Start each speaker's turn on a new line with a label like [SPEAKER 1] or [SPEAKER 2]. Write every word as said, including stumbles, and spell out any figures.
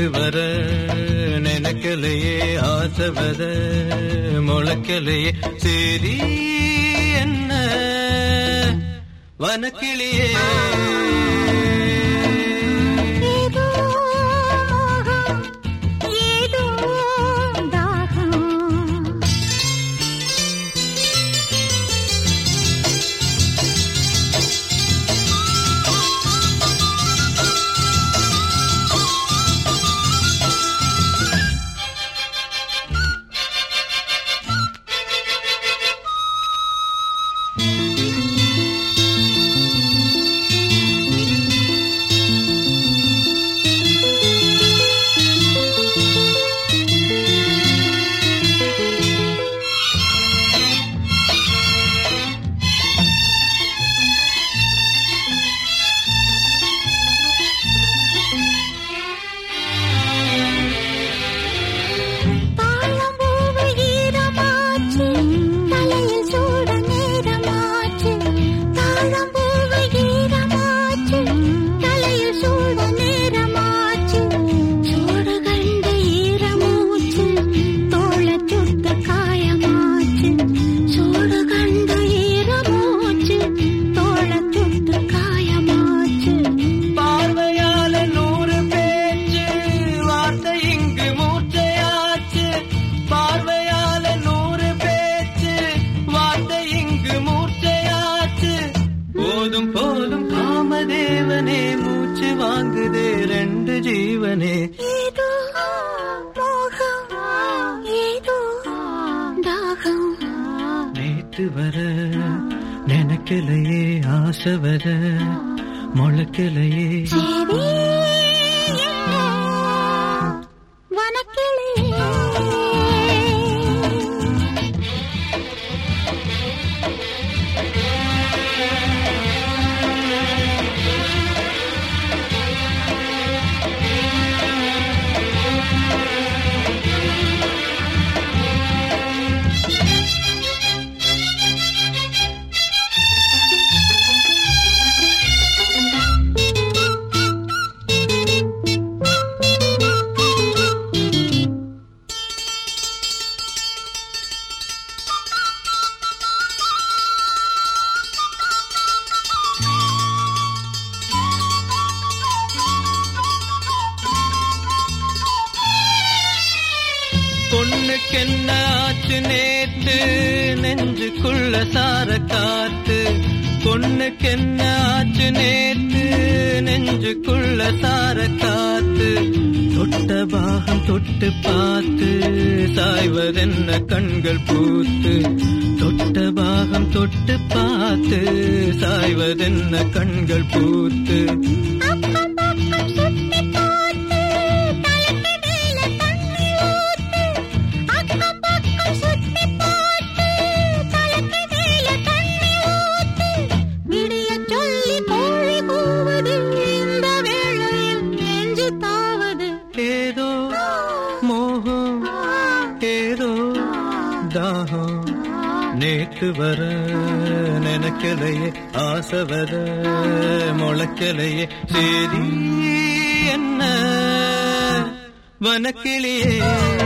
[SPEAKER 1] நேத்து வர நினைக்கலையே ஆசை வர முளைக்கலையே சரி என்ன வனக்கிளியே போதும் காமதேவனே மூச்சு வாங்குதே ரெண்டு ஜீவனே
[SPEAKER 2] ஏதோ மோகம் ஏதோ தாகம்
[SPEAKER 1] நேத்து வர நினைக்கலையே ஆசை வர முளைக்கலையே பொண்ணுக்கென்ன ஆச்சு நேத்து நெஞ்சுக்குள்ள சார காத்து பொண்ணுக்கென்ன ஆச்சு நேத்து நெஞ்சுக்குள்ள சார காத்து தொட்ட பாகம் தொட்டு பார்த்து சாய்வதென்ன கண்கள் பூத்து தொட்ட பாகம் தொட்டு பார்த்து சாய்வதென்ன கண்கள் பூத்து ஏதோ மோகம் ஏதோ தாகம் நேத்து வர நினைக்கலையே ஆசை வர முளைக்கலையே சரி என்ன வனக்கிளியே